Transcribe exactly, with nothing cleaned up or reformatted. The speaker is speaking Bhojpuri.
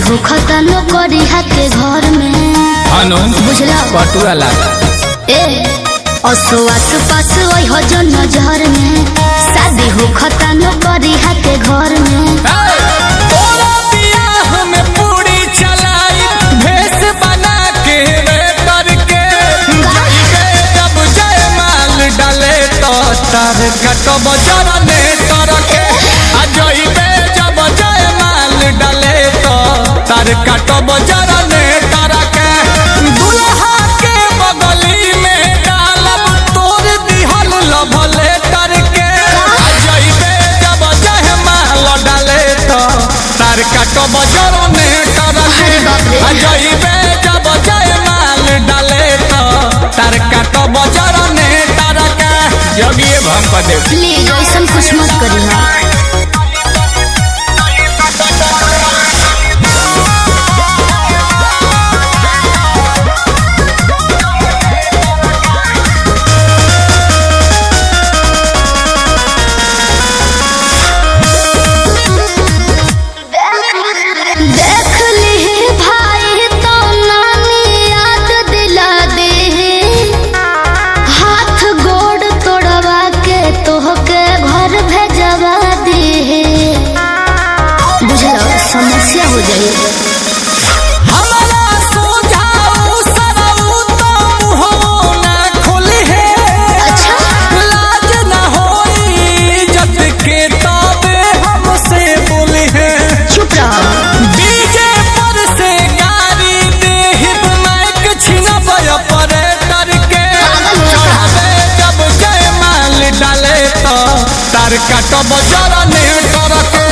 हो खतनो करी के घर में अनु बुझला पटुआ लागा ए असो आस पास ओइ हो जो नजर में शादी हो खतनो करी के घर में तोरा बियाह में पूरी चलाई भेस बना के वेटर के जब जय माल डाले तो तार कटो बजर ने तर के अजइबे जब जय माल डाले तो तार कटो बजर ने तर के दुल्हा के बगली में डालब तोर दिहल लभले तर के अजइबे जब जय माल डाले तो तार कटो बजर ने तर के अजइबे जब जय माल डाले तो तार कटो बजर ने तर के जगिए भम पर देव प्लीज ऐसा कुछ मत करी हा समस्या हो जाए हमारा सोझाऊ सरऊ तो मुहो ना खोली है अच्छा लाज ना होई जत के तबे हमसे बोली है चुप रहो डीजे पर से गाड़ी दे हिप माइक छिनब ऑपरेटर के चढ़ावे जब जय माल डाले तो तार काटब जरा ने कर के